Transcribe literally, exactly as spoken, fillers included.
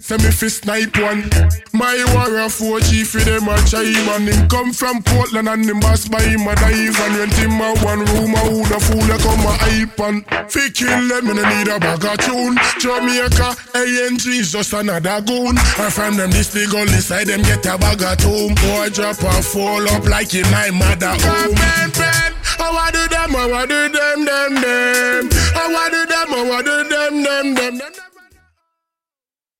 say me fi snipe one. My warrior four G for them a try man. Him come from Portland and him boss by him a dive. And rent him a one room a who the fool a come a hype on. Fi kill them me no need a bag of tune. Jamaica A N G is just another goon. And from them this big only side them get a bag of tomb. Boy drop and fall up like in my mother home. How I do them, how I do them, them, them.